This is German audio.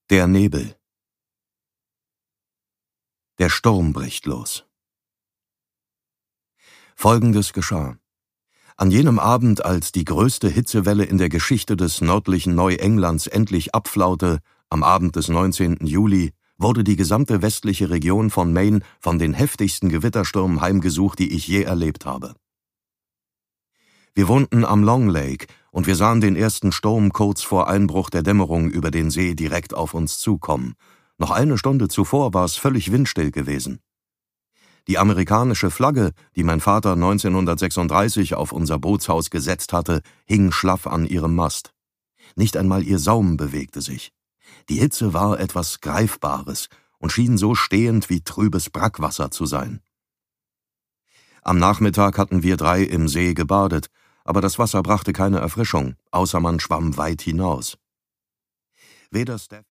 Der Nebel. Der Sturm bricht los. Folgendes geschah. An jenem Abend, als die größte Hitzewelle in der Geschichte des nördlichen Neuenglands endlich abflaute, am Abend des 19. Juli, wurde die gesamte westliche Region von Maine von den heftigsten Gewitterstürmen heimgesucht, die ich je erlebt habe. Wir wohnten am Long Lake und wir sahen den ersten Sturm kurz vor Einbruch der Dämmerung über den See direkt auf uns zukommen. Noch eine Stunde zuvor war es völlig windstill gewesen. Die amerikanische Flagge, die mein Vater 1936 auf unser Bootshaus gesetzt hatte, hing schlaff an ihrem Mast. Nicht einmal ihr Saum bewegte sich. Die Hitze war etwas Greifbares und schien so stehend wie trübes Brackwasser zu sein. Am Nachmittag hatten wir 3 im See gebadet, aber das Wasser brachte keine Erfrischung, außer man schwamm weit hinaus. Weder Steph